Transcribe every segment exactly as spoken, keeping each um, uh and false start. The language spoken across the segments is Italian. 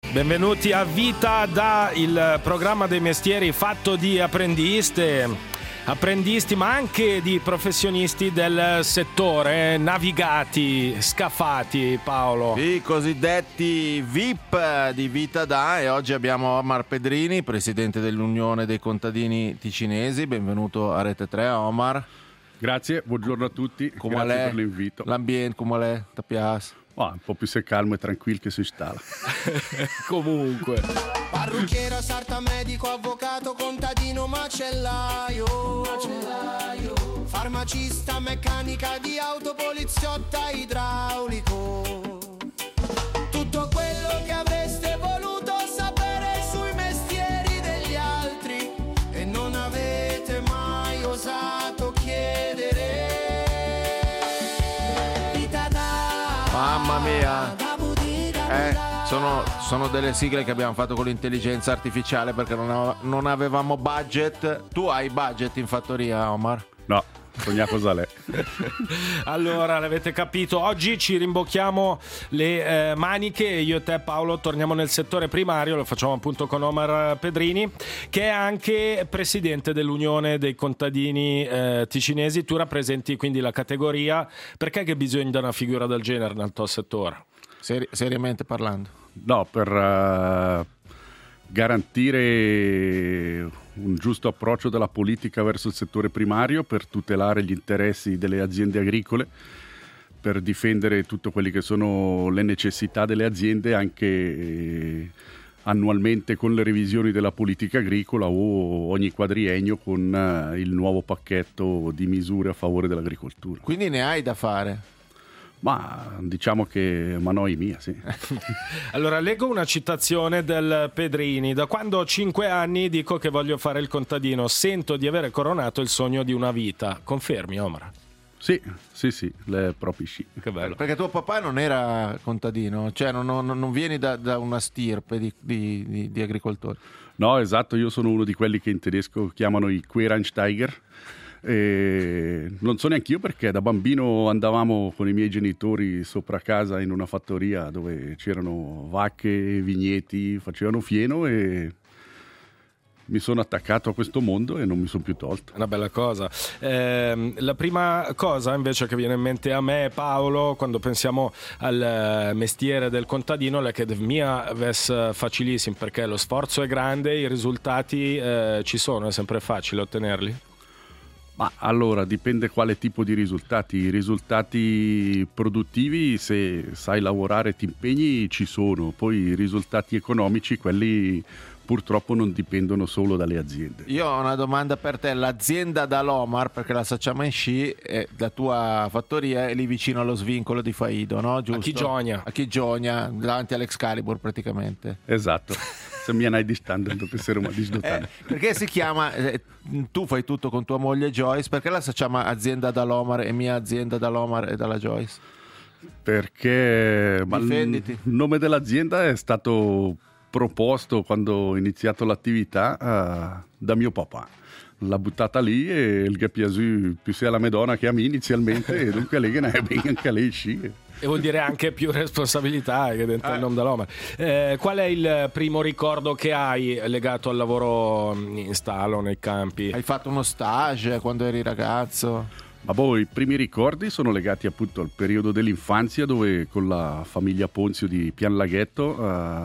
Benvenuti a Vita Da, il programma dei mestieri fatto di apprendiste, apprendisti ma anche di professionisti del settore, navigati, scafati, Paolo. I cosiddetti V I P di Vita Da, e oggi abbiamo Omar Pedrini, presidente dell'Unione dei Contadini Ticinesi. Benvenuto a Rete tre, Omar. Grazie, buongiorno a tutti, come grazie l'è? per l'invito. L'ambiente come l'è? Ti piace? Oh, un po' più se calmo e tranquillo che si installa. Comunque. Parrucchiera, sarta, medico, avvocato, contadino, macellaio, macellaio. Farmacista, meccanica di auto, poliziotta, idraulico. Tutto quello che avreste voluto sapere sui mestieri degli altri e non avete mai osato chiedere. Vita Da. Mamma mia. Eh, sono, sono delle sigle che abbiamo fatto con l'intelligenza artificiale perché non, ave- non avevamo budget. Tu hai budget in fattoria, Omar? No, sogna cosa l'è. Allora, l'avete capito, oggi ci rimbocchiamo le eh, maniche e io e te, Paolo, torniamo nel settore primario. Lo facciamo appunto con Omar Pedrini, che è anche presidente dell'Unione dei Contadini eh, Ticinesi. Tu rappresenti quindi la categoria. Perché che bisogna di una figura del genere nel tuo settore? Seri- seriamente parlando. No, per uh, garantire un giusto approccio della politica verso il settore primario, per tutelare gli interessi delle aziende agricole, per difendere tutte quelle che sono le necessità delle aziende anche eh, annualmente con le revisioni della politica agricola o ogni quadriennio con uh, il nuovo pacchetto di misure a favore dell'agricoltura. Quindi ne hai da fare? Ma diciamo che ma noi mia, sì. Allora, leggo una citazione del Pedrini. Da quando ho cinque anni dico che voglio fare il contadino. Sento di avere coronato il sogno di una vita. Confermi, Omar? Sì, sì, sì, le proprie sci. Che bello. Perché tuo papà non era contadino, cioè non, non, non vieni da, da una stirpe di, di, di, di agricoltori. No, esatto, io sono uno di quelli che in tedesco chiamano i Quereinsteiger. E non so neanche io perché da bambino andavamo con i miei genitori sopra casa in una fattoria dove c'erano vacche, vigneti, facevano fieno e mi sono attaccato a questo mondo e non mi sono più tolto. Una bella cosa. Eh, la prima cosa invece che viene in mente a me, Paolo, quando pensiamo al mestiere del contadino, è che mia ves facilissimo, perché lo sforzo è grande, i risultati eh, ci sono, è sempre facile ottenerli. Ma allora dipende quale tipo di risultati. I risultati produttivi, se sai lavorare, ti impegni, ci sono. Poi i risultati economici, quelli purtroppo non dipendono solo dalle aziende. Io ho una domanda per te. L'azienda dall'Omar, perché la facciamo in sci, è la tua fattoria è lì vicino allo svincolo di Faido, no? Giusto? A Chigionia. A Chigionia, davanti all'Excalibur praticamente. Esatto. Se mi hai distando do essere una disdotana. Eh, perché si chiama, eh, tu fai tutto con tua moglie Joyce, perché la si chiama azienda dall'Omar e mia azienda dall'Omar e dalla Joyce? Perché ma Difenditi. il nome dell'azienda è stato proposto quando ho iniziato l'attività uh, da mio papà. L'ha buttata lì e il che piace più sia la Madonna che a me inizialmente e dunque lei che ne è bene anche lei sci. E vuol dire anche più responsabilità che dentro eh. il nome dell'Omar. Eh, qual è il primo ricordo che hai legato al lavoro in stallo, nei campi? Hai fatto uno stage quando eri ragazzo? Ma boh, i primi ricordi sono legati appunto al periodo dell'infanzia dove con la famiglia Ponzio di Pianlaghetto uh,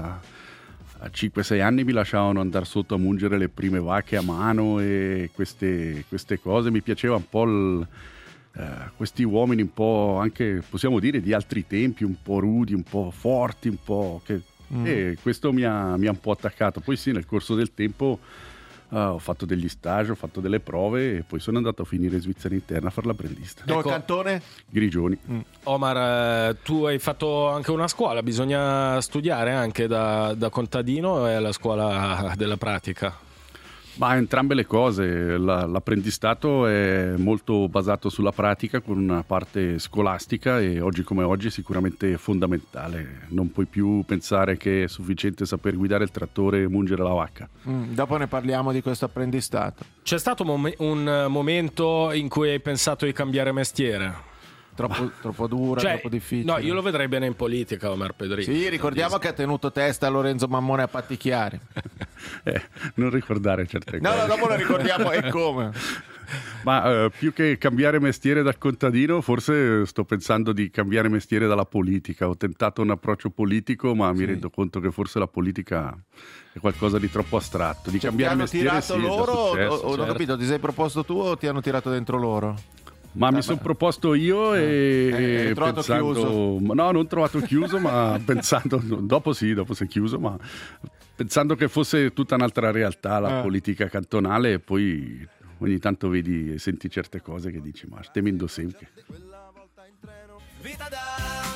a cinque sei anni mi lasciavano andare sotto a mungere le prime vacche a mano e queste, queste cose. Mi piaceva un po' il, uh, questi uomini un po' anche, possiamo dire, di altri tempi, un po' rudi, un po' forti, un po' che... Mm. E questo mi ha, mi ha un po' attaccato. Poi sì, nel corso del tempo uh, ho fatto degli stage, ho fatto delle prove e poi sono andato a finire in Svizzera interna a fare l'apprendista. Dove Ecco. Cantone? Grigioni. Mm. Omar, eh, tu hai fatto anche una scuola, bisogna studiare anche da, da contadino o è la scuola della pratica? Ma entrambe le cose. La, l'apprendistato è molto basato sulla pratica con una parte scolastica e oggi come oggi è sicuramente fondamentale. Non puoi più pensare che è sufficiente saper guidare il trattore e mungere la vacca. Mm, dopo ne parliamo di questo apprendistato. C'è stato un, mom- un momento in cui hai pensato di cambiare mestiere? Troppo, troppo dura, cioè, troppo difficile. No, io lo vedrei bene in politica, Omar Pedrini. Sì, ricordiamo che ha tenuto testa a Lorenzo Mammone a patti chiari. eh, non ricordare certe no, cose. No, dopo lo ricordiamo e come. Ma eh, più che cambiare mestiere da contadino, forse sto pensando di cambiare mestiere dalla politica. Ho tentato un approccio politico, ma sì. mi rendo conto che forse la politica è qualcosa di troppo astratto. Di cioè, cambiare ti hanno mestiere tirato sì, loro o, o certo. non ho capito, ti sei proposto tu o ti hanno tirato dentro loro? Ma mi sono proposto io e, eh, trovato pensando, chiuso. no, non trovato chiuso, ma pensando, dopo sì, dopo si è chiuso, ma pensando che fosse tutta un'altra realtà la eh. politica cantonale, e poi ogni tanto vedi e senti certe cose che dici, ma temendo sempre. Vita da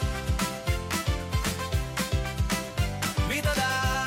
Vita da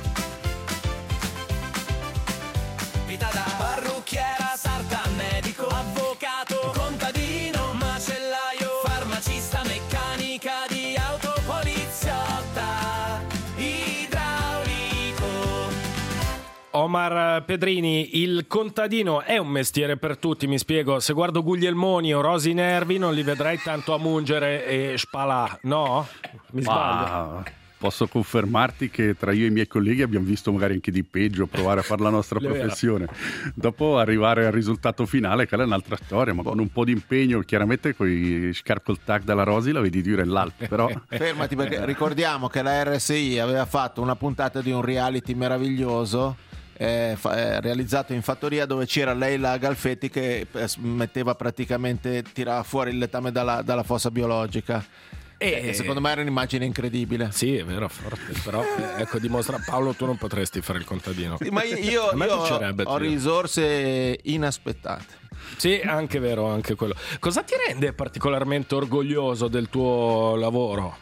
Vita da parrucchiera, sarta, medico, avvocato, contadino, macellaio, farmacista, meccanica di auto, poliziotta, idraulico. Omar Pedrini, il contadino è un mestiere per tutti, mi spiego. Se guardo Guglielmoni o Rosi Nervi non li vedrai tanto a mungere e spalà, no? Mi sbaglio? Ma posso confermarti che tra io e i miei colleghi abbiamo visto magari anche di peggio provare a fare la nostra professione. Dopo arrivare al risultato finale, che è un'altra storia, ma con un po' di impegno, chiaramente con i scarcol tac dalla Rosi la vedi dire l'altro, però... Fermati, perché ricordiamo che la R S I aveva fatto una puntata di un reality meraviglioso Eh, fa, eh, realizzato in fattoria, dove c'era Leila Galfetti che eh, metteva praticamente, tirava fuori il letame dalla, dalla fossa biologica. E, e secondo me era un'immagine incredibile. Sì, è vero, forte. Però eh, ecco, dimostra, Paolo, tu non potresti fare il contadino. Sì, ma io, io, io ho, ho risorse inaspettate. Sì, anche vero, anche quello. Cosa ti rende particolarmente orgoglioso del tuo lavoro?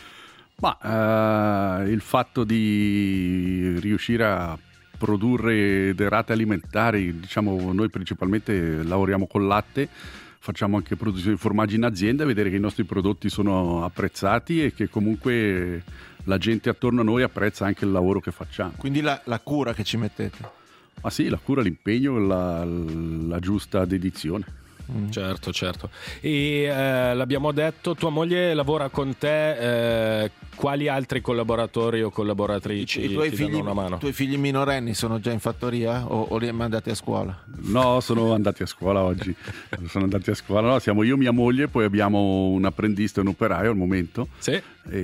Ma eh, il fatto di riuscire a produrre derrate alimentari, diciamo, noi principalmente lavoriamo col latte, facciamo anche produzione di formaggi in azienda, vedere che i nostri prodotti sono apprezzati e che comunque la gente attorno a noi apprezza anche il lavoro che facciamo. Quindi la, la cura che ci mettete? Ma sì, la cura, l'impegno, la, la giusta dedizione. Mm. Certo, certo. E eh, l'abbiamo detto, tua moglie lavora con te, eh, quali altri collaboratori o collaboratrici I, i tuoi ti figli, danno una mano? I tuoi figli minorenni sono già in fattoria o, o li hai mandati a scuola? No, sono andati a scuola oggi. Sono andati a scuola, no, siamo io, mia moglie, poi abbiamo un apprendista e un operaio al momento. Sì.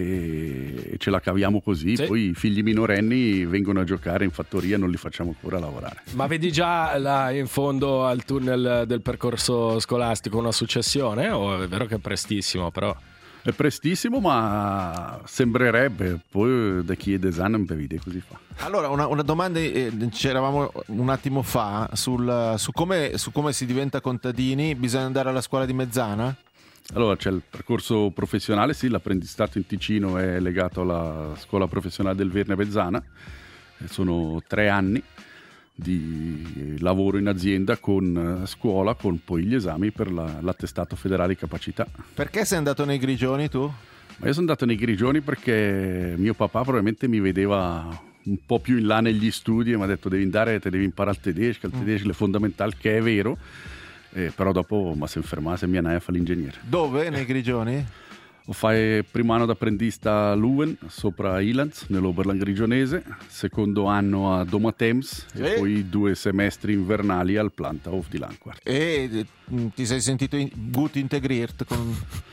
E ce la caviamo così, sì. Poi i figli minorenni vengono a giocare in fattoria, non li facciamo ancora lavorare. Ma vedi già là in fondo al tunnel del percorso scolastico una successione? O è vero che è prestissimo, però è prestissimo, ma sembrerebbe. Poi da chi è design non vede così fa. Allora una, una domanda, eh, c'eravamo un attimo fa sul, su, come, su come si diventa contadini. Bisogna andare alla scuola di Mezzana? Allora c'è il percorso professionale, sì, l'apprendistato in Ticino è legato alla scuola professionale del Verne Mezzana, sono tre anni di lavoro in azienda con scuola, con poi gli esami per la, l'attestato federale di capacità. Perché sei andato nei Grigioni tu? Ma io sono andato nei Grigioni perché mio papà probabilmente mi vedeva un po' più in là negli studi e mi ha detto devi andare, te devi imparare il tedesco, il tedesco è fondamentale, che è vero. Eh, però dopo mi si è fermato e mi andai a fare l'ingegnere. Dove? Nei Grigioni? Ho fatto primo anno da apprendista a Leuven, sopra Ilanz, nell'Oberland grigionese, secondo anno a Domatems e, e poi due semestri invernali al Planthof di Langquart. E ti sei sentito in, gut integriert con...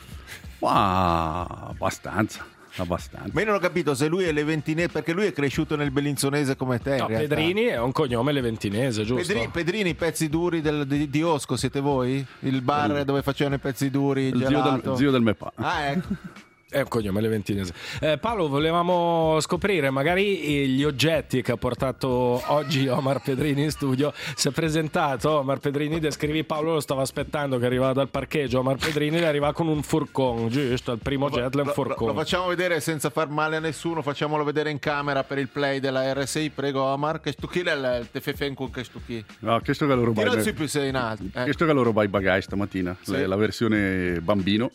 Ma abbastanza. Abbastanza. Ma io non ho capito se lui è leventinese, perché lui è cresciuto nel bellinzonese come te. No, Pedrini è un cognome leventinese, giusto? Pedrini, Pedrini, i pezzi duri del, di, di Osco siete voi? Il bar il, dove facevano i pezzi duri, il, il zio del, zio del Mepa. Ah, ecco. È un cognome leventinese. Eh, Paolo, volevamo scoprire magari gli oggetti che ha portato oggi Omar Pedrini in studio. Si è presentato Omar Pedrini, descrivi, Paolo lo stava aspettando che arrivava dal parcheggio. Omar Pedrini arriva con un furcon, giusto? Il primo jet è un furcon. Lo, lo facciamo vedere senza far male a nessuno, facciamolo vedere in camera per il play della R S I. Prego Omar, che stu chi è il T F F con che stu chi? No, questo che lo rubai. Non si più sei in alto. Eh. Questo che lo rubai bagage stamattina, sì. la, la versione bambino.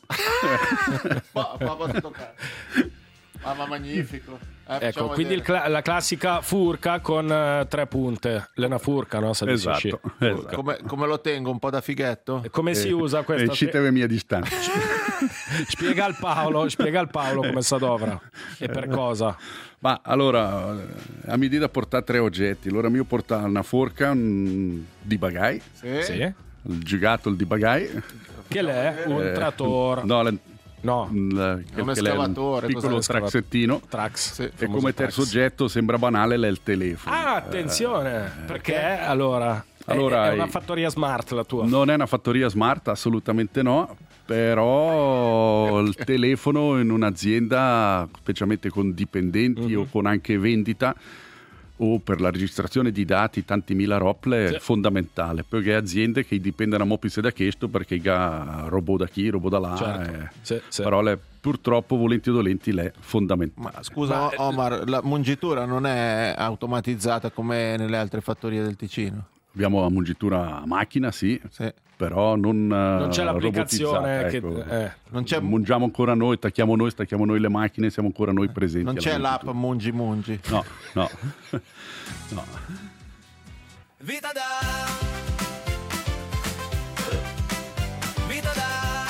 ma, ma toccare. Ah, ma magnifico. Eh, ecco, quindi il cla- la classica furca con uh, tre punte. L'ena furca, no? Sa esatto, esatto. Come, come lo tengo? Un po' da fighetto? E come eh, si usa questa? E citeve mia distanza. Spiega al Paolo, spiega al Paolo come s'adovra e per cosa. Ma allora, a mia dita portare tre oggetti. Allora io portavo una forca un di bagai, Sì. Sì. il gigato, il di bagai. Che l'è? Un Eh, trattore? No, le- No. il- un che l'è escavatore, un piccolo cos'è? traxettino. Trax. Sì. E Famoso come terzo Trax. oggetto sembra banale l'è il telefono. Ah, attenzione, perché allora, è- Allora, è una hai- fattoria smart la tua. Non è una fattoria smart, assolutamente no, però il telefono in un'azienda, specialmente con dipendenti Mhm. o con anche vendita o per la registrazione di dati, tanti mila rople, Sì. è fondamentale, perché aziende che dipendono molto da questo perché ha robot da chi, robot da là, Certo. eh, Sì, sì. però le- purtroppo volenti o dolenti l'è fondamentale. Ma scusa Ma- Omar, la mungitura non è automatizzata come nelle altre fattorie del Ticino? Abbiamo la mungitura a macchina, sì, Sì. però non Non c'è l'applicazione che ecco. eh. Non c'è, Mungiamo ancora noi, stacchiamo noi, stacchiamo noi le macchine, siamo ancora noi presenti. non alla c'è l'app mungitura. Mungi Mungi. No, no. no. Vita da Vita da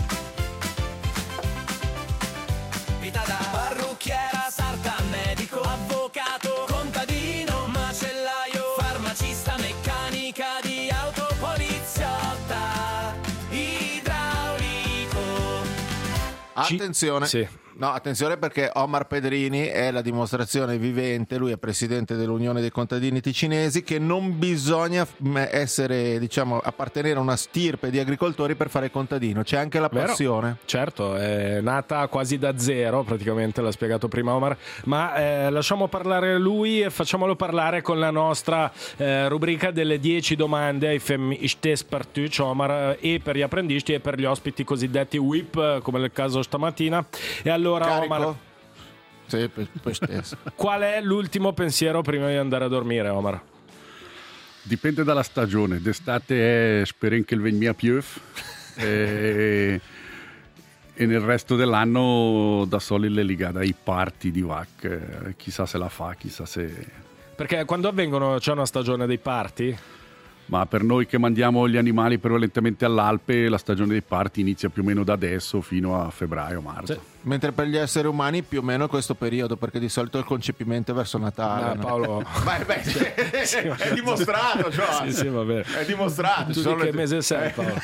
Vita da parrucchiera, sarta, medico, avvocato, contadino, macellaio, farmacista, meccanica di auto, poliziotta, idraulico. Ci- Attenzione. Sì. No, attenzione perché Omar Pedrini è la dimostrazione vivente, lui è presidente dell'Unione dei Contadini Ticinesi, che non bisogna m- essere, diciamo, appartenere a una stirpe di agricoltori per fare contadino, c'è anche la Vero. passione. Certo, è nata quasi da zero, praticamente l'ha spiegato prima Omar, ma eh, lasciamo parlare lui e facciamolo parlare con la nostra eh, rubrica delle dieci domande ai femministes partuc, Omar, eh, e per gli apprendisti e per gli ospiti cosiddetti W I P, eh, come nel caso stamattina. E allora Carico? Omar, Sì, per, per stesso. qual è l'ultimo pensiero prima di andare a dormire, Omar? Dipende dalla stagione. D'estate è speren che il vegna piove e, e nel resto dell'anno da soli le ligate ai party di vac. Eh, Chissà se la fa, chissà se... Perché quando avvengono, c'è una stagione dei party? Ma per noi che mandiamo gli animali prevalentemente all'Alpe, la stagione dei party inizia più o meno da adesso fino a febbraio, marzo. Sì. Mentre per gli esseri umani più o meno questo periodo, perché di solito il concepimento è verso Natale. Ah, no? Paolo. Beh, beh, è dimostrato, cioè. Sì, sì, va bene. È dimostrato. Tu ci di sono che le- mese sei, Eh. Paolo?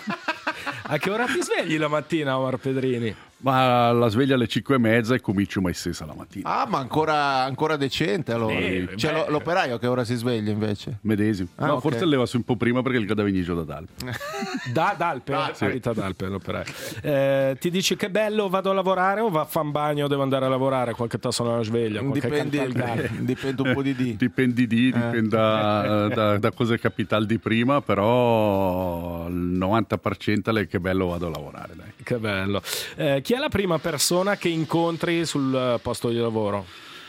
A che ora ti svegli la mattina, Omar Pedrini? Ma la sveglia alle cinque e mezza e comincio mai stessa la mattina. Ah, ma ancora, ancora decente allora. Eh, C'è beh. lo- l'operaio a che ora si sveglia invece? Medesimo. Ah, no, ok. forse leva su un po' prima perché il cadavinigio da Dalpe. Da Dalpe, Da- sì. Abita ad Alpe, l'operaio. Eh, ti dici che bello, vado a lavorare o va a fan bagno, devo andare a lavorare? Qualche tasso nella sveglia, qualche Dipendi, canto al gallo. dipende un po' di dì. Dipende di, dipende da, da, da cosa è capitale di prima, però il novanta per cento è che bello vado a lavorare. Dai. Che bello. Eh, chi è la prima persona che incontri sul eh, posto di lavoro?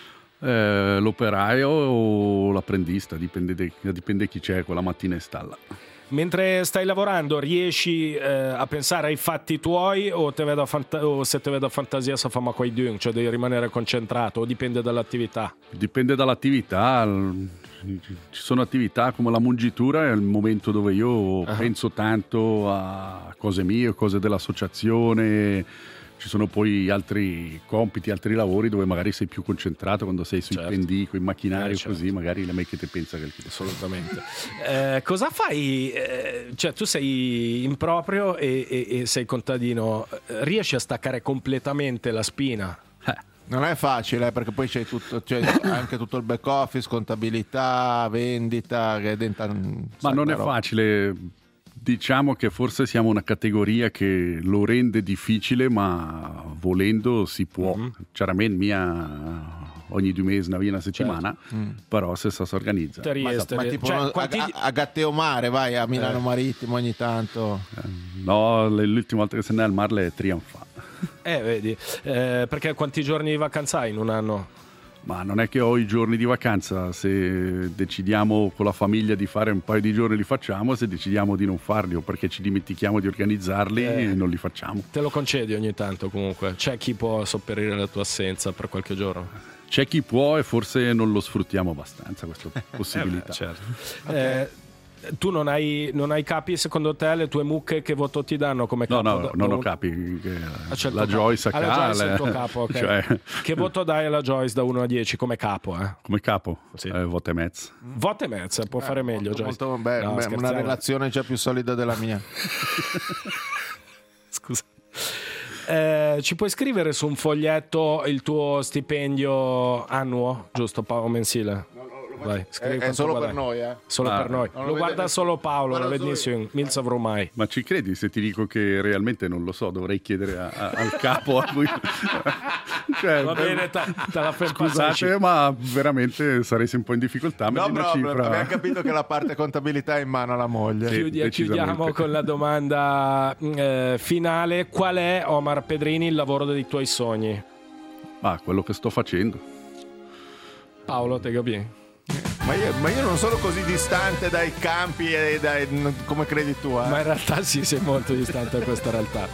Eh, l'operaio o l'apprendista, dipende, de- dipende chi c'è quella mattina in stalla. Mentre stai lavorando riesci eh, a pensare ai fatti tuoi o, te vedo a fanta- o se te vedo a fantasia sa fa ma quai dun, cioè devi rimanere concentrato o dipende dall'attività? Dipende dall'attività. l- Ci sono attività come la mungitura, è il momento dove io Ah. penso tanto a cose mie, cose dell'associazione. Ci sono poi altri compiti, altri lavori dove magari sei più concentrato quando sei sui Certo. pendii, con i macchinari Eh, o certo. così, magari le che te pensa che il Assolutamente. Eh, cosa fai? Eh, cioè, tu sei in proprio e, e- e sei contadino, Eh, riesci a staccare completamente la spina? Non è facile eh, perché poi c'è tutto, c'è anche tutto il back office, contabilità, vendita, che diventa un Ma sacco non di è roba. facile, diciamo che forse siamo una categoria che lo rende difficile, ma volendo si può. Mhm. Chiaramente mia ogni due mesi, una via una settimana, però se si organizza. Te Ma, riesci- ma tipo cioè, no, quanti- a, a Gatteo Mare, vai a Milano Marittimo ogni tanto. No, le- l'ultima volta che se ne è al mare è tre anni fa. Eh, vedi, eh, perché quanti giorni di vacanza hai in un anno? Ma non è che ho i giorni di vacanza, se decidiamo con la famiglia di fare un paio di giorni li facciamo, se decidiamo di non farli o perché ci dimentichiamo di organizzarli Eh. non li facciamo. Te lo concedi ogni tanto comunque? C'è chi può sopperire la tua assenza per qualche giorno? C'è chi può e forse non lo sfruttiamo abbastanza questa possibilità. Eh beh, certo. Eh, tu non hai, non hai capi, secondo te le tue mucche che voto ti danno come No, capo? no, Da- non da ho un- capi. Che Ah, c'è il la tuo capo. Joyce a Ah, la Joyce è il tuo Cale. capo, ok. Cioè, Che voto dai alla Joyce da uno a dieci come capo? Eh? come capo, Sì. eh, voto e mezzo. Voto e mezzo, può fare meglio molto, Joyce. molto be- No, be- una scherziamo. relazione già più solida della mia. Scusa. Eh, ci puoi scrivere su un foglietto il tuo stipendio annuo, giusto Paolo, mensile? Vai, scrivi È, è quanto solo per guadagni. noi, eh. Solo Ah, per noi. non Lo, lo vede guarda nessuno. solo Paolo, Guarda lo vedi solo io. nessuno. Mil savrò mai. Ma ci credi se ti dico che realmente non lo so, dovrei chiedere a- a- al capo a cui... Cioè, Va bene, te, te la fai scusate, passare. ma veramente saresti un po' in difficoltà. No metti una problem, cifra- abbiamo capito che la parte contabilità è in mano alla moglie. Sì. Chiudi- decisamente. chiudiamo con la domanda eh, finale. Qual è, Omar Pedrini, il lavoro dei tuoi sogni? Ah, quello che sto facendo. Paolo, te capi? Ma io, ma io non sono così distante dai campi e dai, come credi tu, eh? Ma in realtà sì, sei molto distante da questa realtà.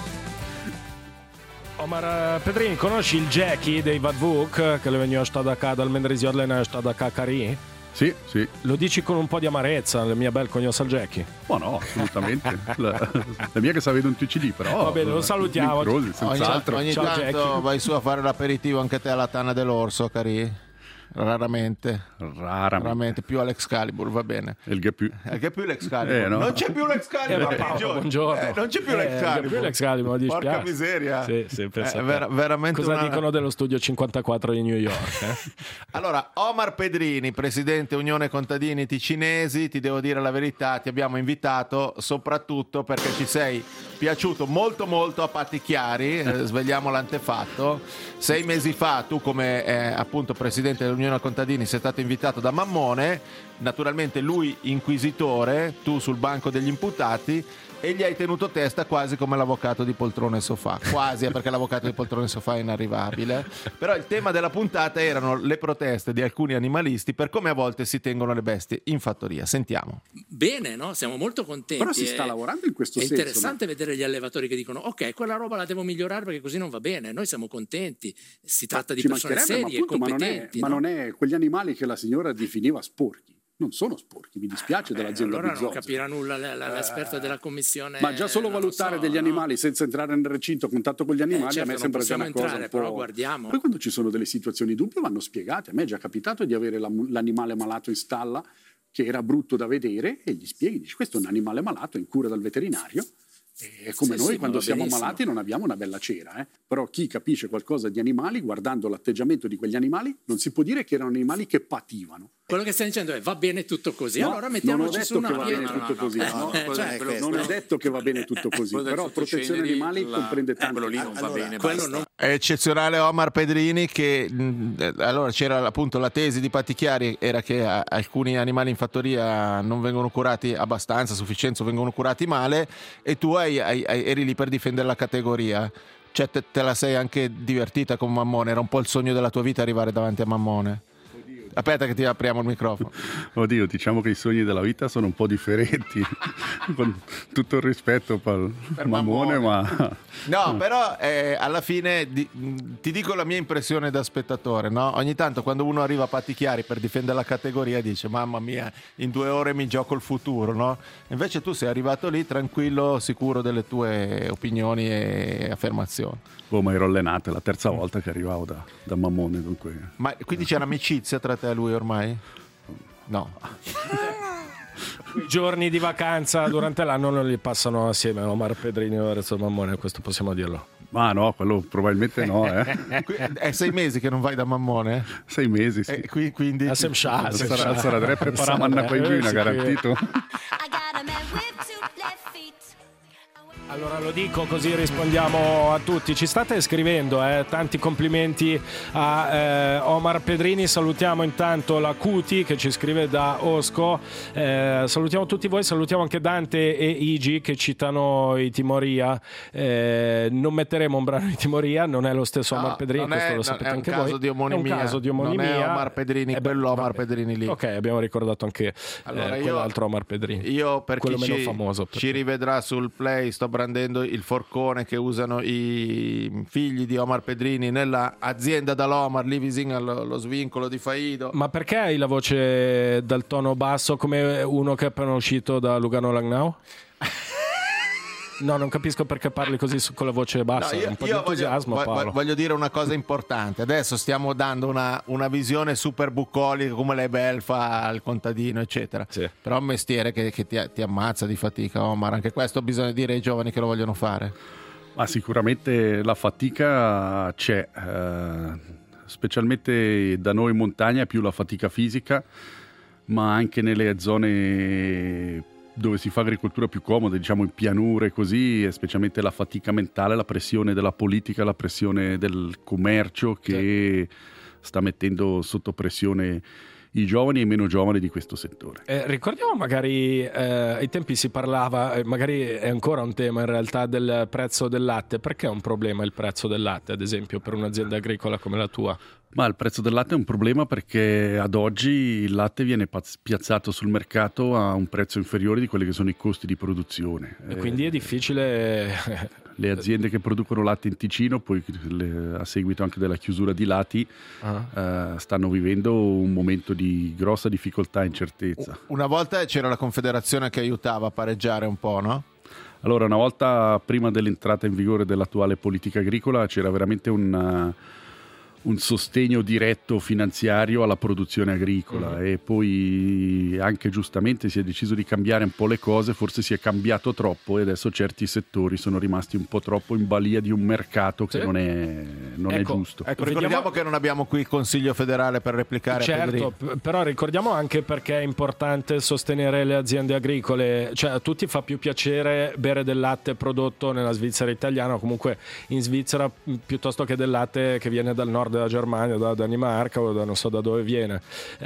Omar Pedrini, conosci il Jackie dei Vadvuk che le veniva da qua dal Mendrisiodle da qua Cari? Sì, sì. Lo dici con un po' di amarezza, la mia bel cognosa al Jackie. Oh no, assolutamente. la, la mia che sa vedo un T C D, però... Va bene, lo salutiamo. Incrosi, Ogni, senz'altro. ogni Ciao, tanto Jackie. vai su a fare l'aperitivo anche te alla Tana dell'Orso, cari. Raramente. Raramente. Raramente, più all'Excalibur, va bene. Il che più... Eh, che più l'Excalibur? Eh, no. Non c'è più Eh, l'Excalibur, ma Paolo, Gio. buongiorno. Eh, non c'è più Eh, l'Excalibur. non c'è più l'Excalibur, mi Porca dispiace. miseria. Sì, sì, pensa Eh, te. ver- veramente Cosa una- dicono dello studio cinquantaquattro di New York? Eh? Allora, Omar Pedrini, presidente Unione Contadini Ticinesi, ti devo dire la verità, ti abbiamo invitato soprattutto perché ci sei piaciuto molto molto a patti chiari, eh, svegliamo l'antefatto. Sei mesi fa tu come eh, appunto presidente dell'Unione Contadini sei stato invitato da Mammone, naturalmente lui inquisitore, tu sul banco degli imputati, e gli hai tenuto testa quasi come l'avvocato di Poltrone e Sofà, quasi, eh, perché l'avvocato di Poltrone e Sofà è inarrivabile. Però il tema della puntata erano le proteste di alcuni animalisti per come a volte si tengono le bestie in fattoria. Sentiamo. Bene, no? Siamo molto contenti. Però si sta È- lavorando in questo È senso. interessante vedere gli allevatori che dicono ok, quella roba la devo migliorare perché così non va bene. Noi siamo contenti. Si tratta di Ci persone mancherebbe, ma, serie e appunto, ma non è, competenti. ma no? non è quegli animali che la signora definiva sporchi. Non sono sporchi, mi dispiace Eh, dell'azienda allora non Bizzosa. capirà nulla l- l- l'esperto della commissione. Ma già solo non lo valutare so, degli no? animali senza entrare nel recinto a contatto con gli animali certo, a me non sembra già possiamo una cosa entrare, un po'... però guardiamo. Poi quando ci sono delle situazioni di dubbio vanno spiegate. A me è già capitato di avere la- l'animale malato in stalla che era brutto da vedere e gli spieghi, dici questo è un animale malato in cura dal veterinario. E come Sì, noi sì, quando va siamo benissimo. malati non abbiamo una bella cera, eh? Però chi capisce qualcosa di animali, guardando l'atteggiamento di quegli animali, non si può dire che erano animali che pativano. Quello che stai dicendo è va bene tutto così. No, allora non ho mettiamoci detto su una che va via. bene tutto così, Eh, no? eh, quello cioè, è quello- questo. Non è detto che va bene tutto così, Quello del però protezione sottoceneri, animali la- comprende eh, tanto. quello lì non va Allora, bene, quello basta. non- È eccezionale Omar Pedrini che mh, eh, allora c'era appunto la tesi di Patti Chiari era che a- alcuni animali in fattoria non vengono curati abbastanza, a sufficienza, o vengono curati male, e tu hai- hai- hai- eri lì per difendere la categoria. Cioè te, te la sei anche divertita con Mammone, era un po' il sogno della tua vita arrivare davanti a Mammone. Aspetta che ti apriamo il microfono. Oddio, diciamo che i sogni della vita sono un po' differenti. Con tutto il rispetto per, Per Mammone, Mammone. ma... No, però eh, alla fine di- mh, ti dico la mia impressione da spettatore, no? Ogni tanto quando uno arriva a patti chiari per difendere la categoria dice mamma mia, in due ore mi gioco il futuro, no? Invece tu sei arrivato lì tranquillo, sicuro delle tue opinioni e affermazioni. Boh, ma ero allenato, è la terza volta che arrivavo da, da Mammone, dunque... Ma quindi c'è un'amicizia tra te e lui ormai? No. I giorni di vacanza durante l'anno non li passano assieme Omar Pedrini e Lorenzo Mammone, questo possiamo dirlo. Ma no, quello probabilmente no, eh. Qui- È sei mesi che non vai da Mammone? Sei mesi, sì. E qui- quindi... A Semsha, Sarà, sarà da preparare manna poi giù, garantito. I got a man with two left feet. Allora lo dico così rispondiamo a tutti. Ci state scrivendo, eh? Tanti complimenti a eh, Omar Pedrini. Salutiamo intanto la Cuti che ci scrive da Osco. Eh, salutiamo tutti voi, salutiamo anche Dante e Igi che citano i Timoria. Eh, non metteremo un brano di Timoria, non è lo stesso No, Omar Pedrini, non questo è- lo sapete è un anche caso voi. di omonimia. È un caso di Non è omonimia. Omar Pedrini, Eh beh, quello Omar vabbè. Pedrini lì. Ok, abbiamo ricordato anche Allora, eh, io- quell'altro Omar Pedrini. Io per quello chi meno ci, famoso. per ci rivedrà sul play sto brandando prendendo il forcone che usano i figli di Omar Pedrini nella azienda dall'Omar lì vicino allo, allo svincolo di Faido. Ma perché hai la voce dal tono basso come uno che è appena uscito da Lugano Langnau? No, non capisco perché parli così su- con la voce bassa. No, io, un po' io di entusiasmo, voglio, Paolo. voglio dire una cosa importante. Adesso stiamo dando una, una visione super bucolica come lei Bell fa al contadino, eccetera. Sì. Però è un mestiere che, che ti, ti ammazza di fatica, Omar. Anche questo bisogna dire ai giovani che lo vogliono fare. Ma sicuramente la fatica c'è, eh, specialmente da noi in montagna, più la fatica fisica, ma anche nelle zone dove si fa agricoltura più comode, diciamo in pianure così, e specialmente la fatica mentale, la pressione della politica, la pressione del commercio che sta mettendo sotto pressione i giovani e i meno giovani di questo settore. Eh, ricordiamo magari, eh, ai tempi si parlava, eh, magari è ancora un tema in realtà, del prezzo del latte. Perché è un problema il prezzo del latte, ad esempio, per un'azienda agricola come la tua? Ma il prezzo del latte è un problema perché ad oggi il latte viene paz- piazzato sul mercato a un prezzo inferiore di quelli che sono i costi di produzione. E quindi è difficile. Le aziende che producono latte in Ticino, poi le- a seguito anche della chiusura di Lati, Ah. eh, stanno vivendo un momento di grossa difficoltà e incertezza. Una volta c'era la Confederazione che aiutava a pareggiare un po', no? Allora, una volta prima dell'entrata in vigore dell'attuale politica agricola c'era veramente un, un sostegno diretto finanziario alla produzione agricola Mm. e poi anche giustamente si è deciso di cambiare un po' le cose, forse si è cambiato troppo e adesso certi settori sono rimasti un po' troppo in balia di un mercato che Sì. non è, non è Ecco, giusto. ecco, Ricordiamo vediamo- che non abbiamo qui il Consiglio federale per replicare a Certo, Pedrini. p- però ricordiamo anche perché è importante sostenere le aziende agricole. Cioè, a tutti fa più piacere bere del latte prodotto nella Svizzera italiana o comunque in Svizzera mh, piuttosto che del latte che viene dal nord della Germania, da Danimarca o da non so da dove viene.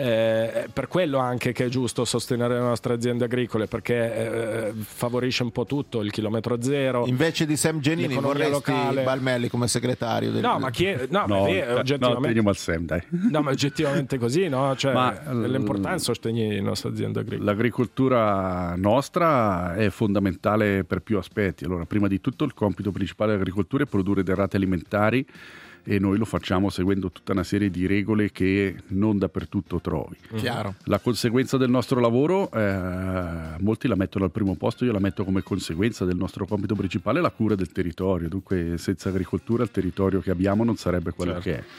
Eh, per quello anche che è giusto sostenere le nostre aziende agricole, perché eh, favorisce un po' tutto, il chilometro zero. Invece di Sam Genini L'economia vorresti locale. Balmelli come segretario del... No, ma chi è- no, ma No, è vero, no, oggettivamente. teniamo al Sam, dai. No, ma oggettivamente così, no? Cioè, Ma, l'importante è sostenere le nostre aziende agricole. L'agricoltura nostra è fondamentale per più aspetti. Allora, prima di tutto il compito principale dell'agricoltura è produrre derrate alimentari e noi lo facciamo seguendo tutta una serie di regole che non dappertutto trovi. Chiaro. La conseguenza del nostro lavoro, eh, molti la mettono al primo posto, io la metto come conseguenza del nostro compito principale, la cura del territorio. Dunque senza agricoltura il territorio che abbiamo non sarebbe quello Certo. che è.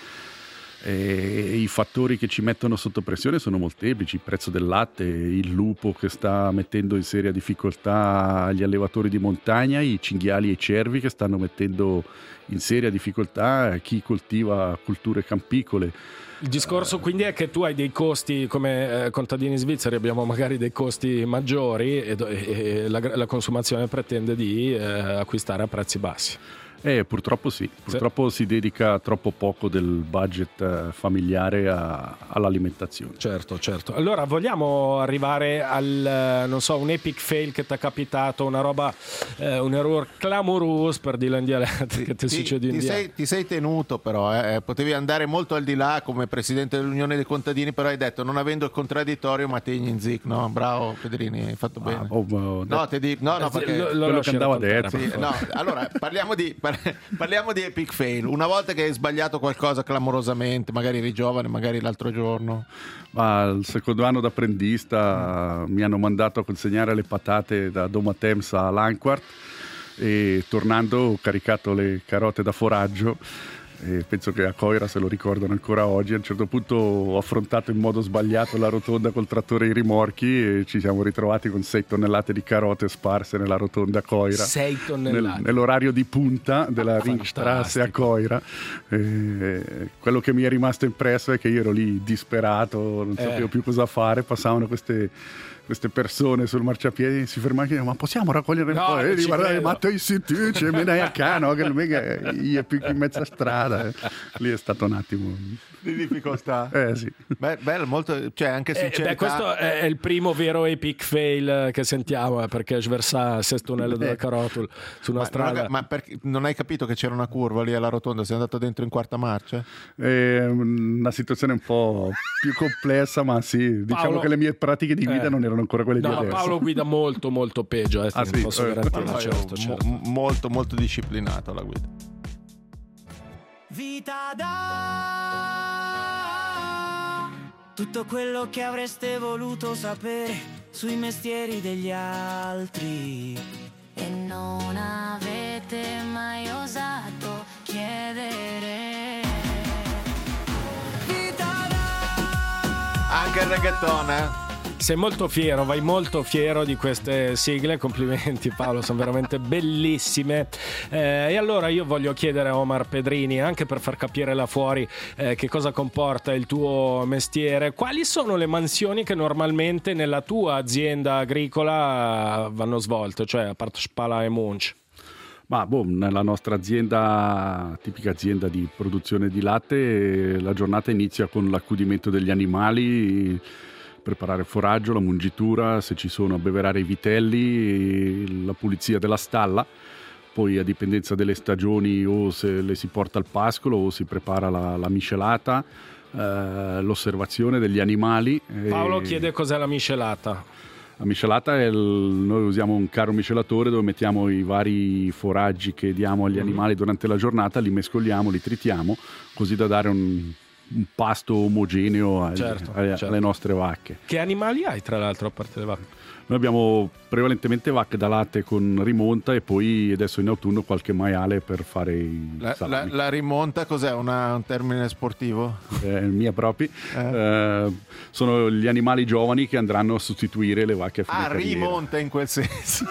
E i fattori che ci mettono sotto pressione sono molteplici: il prezzo del latte, il lupo che sta mettendo in seria difficoltà gli allevatori di montagna, i cinghiali e i cervi che stanno mettendo in seria difficoltà chi coltiva culture campicole. Il discorso quindi è che tu hai dei costi come eh, contadini svizzeri, abbiamo magari dei costi maggiori e, do- e la, la consumazione pretende di eh, acquistare a prezzi bassi. Eh, purtroppo sì, purtroppo si dedica troppo poco del budget eh, familiare a- all'alimentazione. Certo, certo. Allora vogliamo arrivare al, eh, non so, un epic fail che ti è capitato, una roba, eh, un errore clamoroso per dire in dialetto che ti, Ti, succede in ti dialetto. sei, ti sei tenuto però, eh. Potevi andare molto al di là come presidente dell'Unione dei Contadini, però hai detto non avendo il contraddittorio ma tegni in zic, no? Bravo Pedrini, hai fatto bene. Oh, oh, No, ti di- no, no, Eh, perché... lo- lo quello lasci che andava raccontare, detto. per Sì, favore. no, allora parliamo di, par- parliamo di epic fail. Una volta che hai sbagliato qualcosa clamorosamente, magari eri giovane, magari l'altro giorno. Ma al secondo anno d'apprendista mi hanno mandato a consegnare le patate da Domatems a Lanquart e tornando ho caricato le carote da foraggio e penso che a Coira se lo ricordano ancora oggi. A un certo punto ho affrontato in modo sbagliato la rotonda col trattore e i rimorchi e ci siamo ritrovati con sei tonnellate di carote sparse nella rotonda Coira. sei Nel- tonnellate. nell'orario di punta della Ah, Ringstrasse a fantastico. Coira. Eh, quello che mi è rimasto impresso è che io ero lì disperato, non Eh. sapevo più cosa fare, passavano queste, queste persone sul marciapiede, si fermavano e chiedevano: ma possiamo raccogliere No, un po'? non E ci guardate, credo. ma te si tu, c'è me dai a cano, che non è che io più che in mezza strada. strada, eh. Lì è stato un attimo di difficoltà. Eh sì. Beh, bello, molto, cioè anche Eh, sincerità. beh, questo è il primo vero epic fail che sentiamo, eh, perché Sversa sesto tunnel della Carotul su una ma, strada. Ma, ma perché, non hai capito che c'era una curva lì alla rotonda? Sei andato dentro in quarta marcia? È una situazione un po' più complessa, ma sì, diciamo Paolo, che le mie pratiche di guida eh, non erano ancora quelle no, di adesso. Paolo guida molto molto peggio, eh, Ah, ti sì? posso Eh, garantire, No, no, certo, io certo. mo- molto molto disciplinato la guida. Vita da tutto quello che avreste voluto sapere sui mestieri degli altri E non avete mai osato chiedere. Vita da Anche il reggaeton, eh? Sei molto fiero, vai molto fiero di queste sigle, complimenti Paolo, sono veramente bellissime. Eh, e allora io voglio chiedere a Omar Pedrini, anche per far capire là fuori eh, che cosa comporta il tuo mestiere, quali sono le mansioni che normalmente nella tua azienda agricola vanno svolte, cioè a parte Spala e Munch? Ma boh, nella nostra azienda, tipica azienda di produzione di latte, la giornata inizia con l'accudimento degli animali, preparare foraggio, la mungitura, se ci sono, abbeverare i vitelli, la pulizia della stalla. Poi a dipendenza delle stagioni o se le si porta al pascolo o si prepara la, la miscelata, eh, l'osservazione degli animali. Paolo e... chiede cos'è la miscelata. La miscelata è il... noi usiamo un carro miscelatore dove mettiamo i vari foraggi che diamo agli animali durante la giornata, li mescoliamo, li tritiamo, così da dare un, un pasto omogeneo agli- Certo, alle, certo. alle nostre vacche. Che animali hai tra l'altro a parte le vacche? Noi abbiamo prevalentemente vacche da latte con rimonta e poi adesso in autunno qualche maiale per fare i La, la, salami. la rimonta cos'è? Una- un termine sportivo? Eh, mia propria. Eh. Eh, sono gli animali giovani che andranno a sostituire le vacche a fine Ah, carriera. rimonta in quel senso.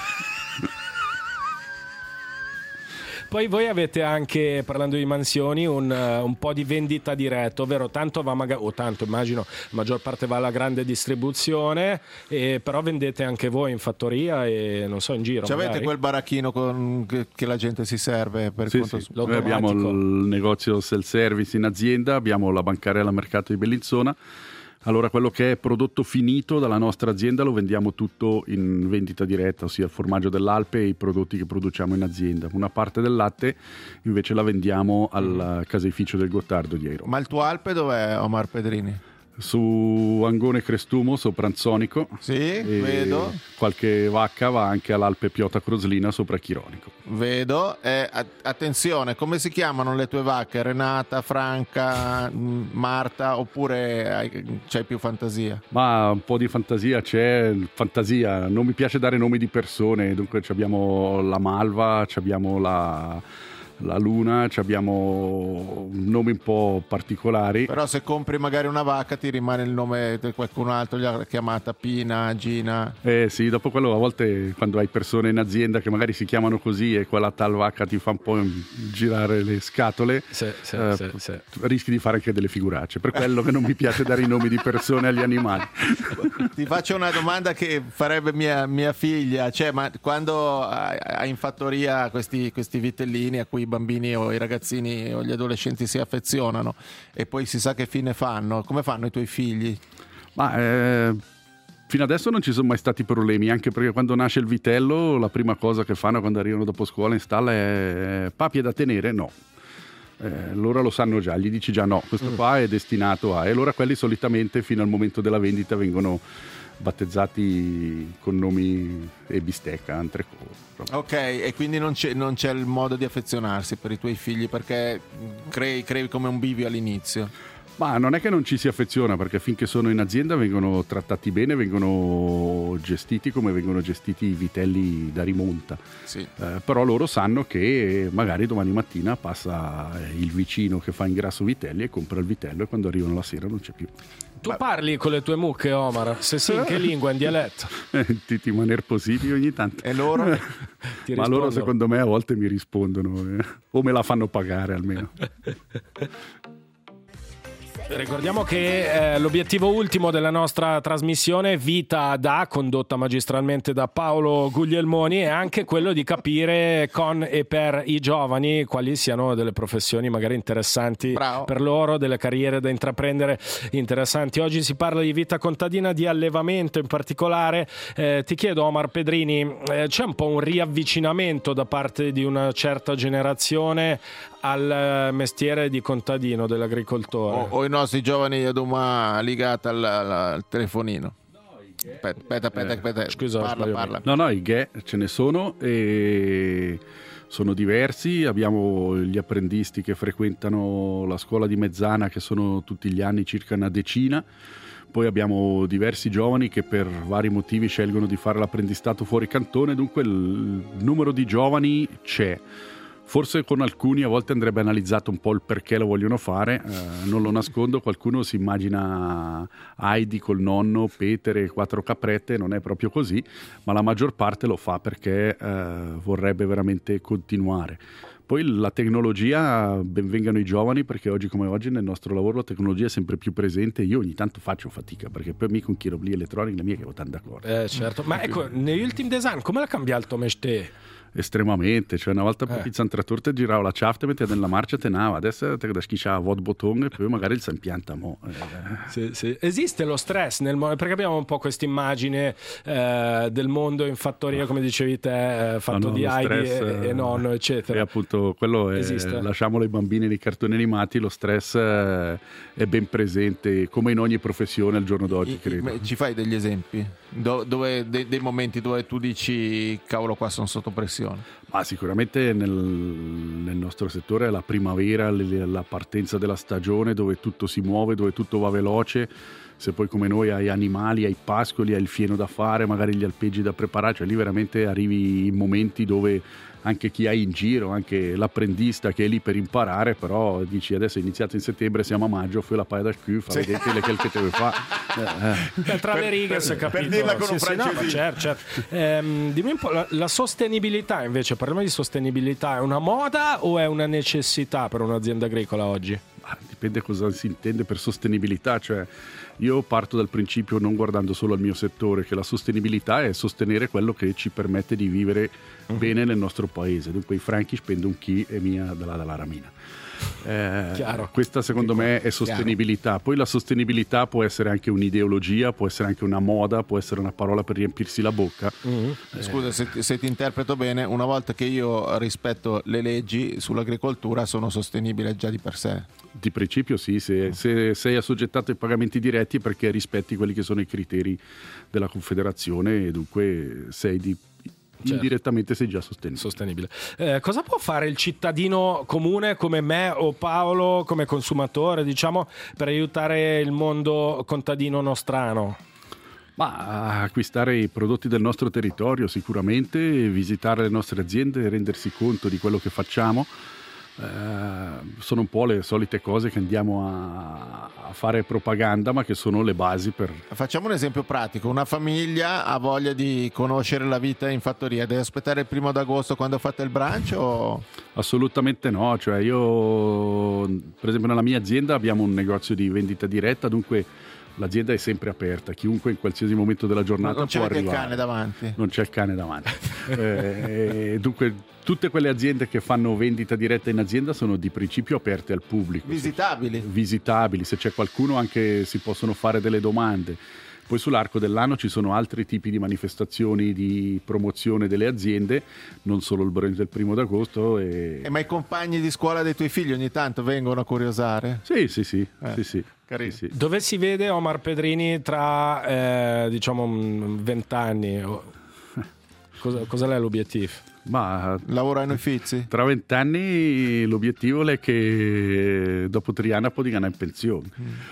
Poi voi avete anche, parlando di mansioni, un, uh, un po' di vendita diretta, ovvero tanto va magari, o tanto immagino, la maggior parte va alla grande distribuzione, e però vendete anche voi in fattoria e non so, in giro. Cioè, avete magari? quel baraccino con, che, che la gente si serve per Sì, conto sì. suo? Noi abbiamo il negozio self-service in azienda, abbiamo la bancarella al mercato di Bellinzona. Allora quello che è prodotto finito dalla nostra azienda lo vendiamo tutto in vendita diretta, ossia il formaggio dell'Alpe e i prodotti che produciamo in azienda. Una parte del latte invece la vendiamo al caseificio del Gottardo di Airo. Ma il tuo Alpe dov'è, Omar Pedrini? Su Angone Crestumo, sopra Anzonico. Sì, E vedo. Qualche vacca va anche all'Alpe Piota Croslina sopra Chironico. Vedo. Eh, a- attenzione, come si chiamano le tue vacche? Renata, Franca, mh, Marta, oppure hai- c'hai più fantasia? Ma un po' di fantasia c'è, fantasia, non mi piace dare nomi di persone, dunque ci abbiamo la Malva, ci abbiamo la, la Luna, ci abbiamo nomi un po' particolari. Però se compri magari una vacca ti rimane il nome di qualcun altro, gli ha chiamata Pina, Gina. Eh sì, dopo quello a volte quando hai persone in azienda che magari si chiamano così e quella tal vacca ti fa un po' girare le scatole, Sì, sì, eh, sì, sì. rischi di fare anche delle figuracce, per quello che non mi piace dare i nomi di persone agli animali. Ti faccio una domanda che farebbe mia, mia figlia, cioè, ma quando hai hai in fattoria questi, questi vitellini a cui i bambini o i ragazzini o gli adolescenti si affezionano e poi si sa che fine fanno, come fanno i tuoi figli? Ma eh, fino adesso non ci sono mai stati problemi, anche perché quando nasce il vitello la prima cosa che fanno quando arrivano dopo scuola in stalla è papi è da tenere? No. Eh, loro lo sanno già, gli dici già no, questo qua è destinato a... E allora quelli solitamente fino al momento della vendita vengono battezzati con nomi e bistecca, entrecot. Ok, e quindi non c'è, non c'è il modo di affezionarsi per i tuoi figli perché crei, crei come un bivio all'inizio. Ma non è che non ci si affeziona, perché finché sono in azienda vengono trattati bene, vengono gestiti come vengono gestiti i vitelli da rimonta. Sì. Eh, però loro sanno che magari domani mattina passa il vicino che fa ingrasso vitelli e compra il vitello e quando arrivano la sera non c'è più. Tu parli con le tue mucche, Omar? Se sì, in che lingua? In dialetto? ti, ti maner positivi ogni tanto. E loro? Ti Ma rispondono? loro secondo me a volte mi rispondono eh, o me la fanno pagare almeno. Ricordiamo che eh, l'obiettivo ultimo della nostra trasmissione Vita da, condotta magistralmente da Paolo Guglielmoni, è anche quello di capire con e per i giovani quali siano delle professioni magari interessanti Bravo. per loro, delle carriere da intraprendere interessanti. Oggi si parla di vita contadina, di allevamento in particolare. Eh, ti chiedo, Omar Pedrini, eh, c'è un po' un riavvicinamento da parte di una certa generazione al mestiere di contadino, dell'agricoltore? O, o i nostri giovani ad una ligata al, al, al telefonino. Aspetta, aspetta, aspetta, aspetta. Scusa, parla, sbaglio. parla. No, no, i ghe ce ne sono e sono diversi. Abbiamo gli apprendisti che frequentano la scuola di Mezzana, che sono tutti gli anni circa una decina. Poi abbiamo diversi giovani che per vari motivi scelgono di fare l'apprendistato fuori cantone, dunque il numero di giovani c'è. Forse con alcuni a volte andrebbe analizzato un po' il perché lo vogliono fare, eh, non lo nascondo, qualcuno si immagina Heidi col nonno, Petere e quattro caprette, non è proprio così, ma la maggior parte lo fa perché eh, vorrebbe veramente continuare. Poi la tecnologia, benvengano i giovani, perché oggi come oggi nel nostro lavoro la tecnologia è sempre più presente. Io ogni tanto faccio fatica, perché per me con chi roba elettronica la mia che ho tanto d'accordo. Eh, certo. Ma ecco, negli ultimi design come l'ha cambiato meste? Estremamente, cioè una volta per Eh. il trattor girava la ciafta e metteva nella marcia tenava, adesso te da schisciava a vot botone e poi magari il s'impianta mo. Eh. Sì, sì. Esiste lo stress nel mondo, perché abbiamo un po' questa immagine eh, del mondo in fattoria, come dicevi te, eh, fatto No, no, di lo Heidi stress, e, e nonno, E eccetera. appunto quello è, Esiste. lasciamolo ai bambini nei cartoni animati, lo stress eh, è ben presente come in ogni professione al giorno d'oggi, I- credo. i- Ci fai degli esempi? Do- dove, dei, dei momenti dove tu dici cavolo qua sono sotto pressione? Ma sicuramente nel, nel nostro settore è la primavera, le- la partenza della stagione dove tutto si muove, dove tutto va veloce. Se poi come noi hai animali, hai pascoli, hai il fieno da fare, magari gli alpeggi da preparare, cioè lì veramente arrivi in momenti dove anche chi hai in giro, anche l'apprendista che è lì per imparare, però dici adesso è iniziato in settembre, siamo a maggio, fai la paia da scu, fa vedete le che te vuoi fare. Eh, eh. Tra le righe si è capito. per dirla con un Sì, sì, no, ma francesino. certo, certo. Ehm, dimmi un po', la, la sostenibilità invece, parliamo di sostenibilità, è una moda o è una necessità per un'azienda agricola oggi? Ah, dipende cosa si intende per sostenibilità, cioè io parto dal principio, non guardando solo al mio settore, che la sostenibilità è sostenere quello che ci permette di vivere bene nel nostro paese. Dunque i franchi spendo un chi e mia dalla, dalla ramina. Eh, Chiaro. questa secondo me è sostenibilità. Poi la sostenibilità può essere anche un'ideologia, può essere anche una moda, può essere una parola per riempirsi la bocca. Scusa se, ti- se ti interpreto bene, una volta che io rispetto le leggi sull'agricoltura sono sostenibile già di per sé. Di principio sì, se, se sei assoggettato ai pagamenti diretti è perché rispetti quelli che sono i criteri della Confederazione e dunque sei di, indirettamente sei già sostenibile. Sostenibile. Eh, cosa può fare il cittadino comune come me o Paolo, come consumatore, diciamo, per aiutare il mondo contadino nostrano? Ma acquistare i prodotti del nostro territorio sicuramente, visitare le nostre aziende e rendersi conto di quello che facciamo. Eh, sono un po' le solite cose che andiamo a, a fare propaganda, ma che sono le basi per... Facciamo un esempio pratico: una famiglia ha voglia di conoscere la vita in fattoria, deve aspettare il primo d'agosto quando fate il brunch o... Assolutamente no, cioè io per esempio nella mia azienda abbiamo un negozio di vendita diretta, dunque l'azienda è sempre aperta, chiunque in qualsiasi momento della giornata non c'è può anche il arrivare. cane davanti? Non c'è il cane davanti. eh, dunque tutte quelle aziende che fanno vendita diretta in azienda sono di principio aperte al pubblico. Visitabili? Visitabili, se c'è qualcuno anche si possono fare delle domande. Poi sull'arco dell'anno ci sono altri tipi di manifestazioni di promozione delle aziende, non solo il brunch del primo d'agosto. E... Eh, ma i compagni di scuola dei tuoi figli ogni tanto vengono a curiosare? Sì, sì, sì, Eh, sì, sì. carino. Sì, sì. Dove si vede Omar Pedrini tra, eh, diciamo, vent'anni? Cosa, cosa è l'obiettivo? Ma Lavora in uffizi? tra vent'anni l'obiettivo è che dopo tre anni poi andare in pensione.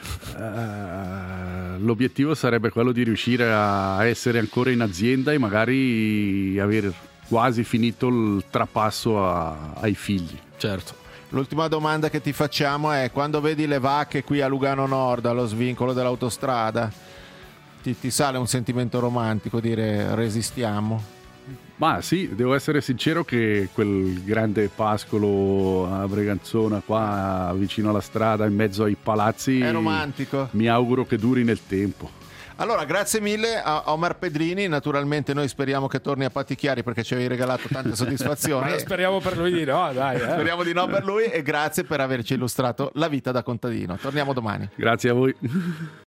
Uh, l'obiettivo sarebbe quello di riuscire a essere ancora in azienda e magari aver quasi finito il trapasso a, ai figli. Certo. L'ultima domanda che ti facciamo è: quando vedi le vacche qui a Lugano Nord, allo svincolo dell'autostrada, ti, ti sale un sentimento romantico, dire resistiamo? Ma sì, devo essere sincero che quel grande pascolo a Breganzona qua vicino alla strada in mezzo ai palazzi è romantico. Mi auguro che duri nel tempo. Allora, grazie mille a Omar Pedrini, naturalmente noi speriamo che torni a Patti Chiari perché ci avevi regalato tante soddisfazioni. Ma speriamo per lui di no, dai. Eh. Speriamo di no per lui e grazie per averci illustrato la vita da contadino. Torniamo domani. Grazie a voi.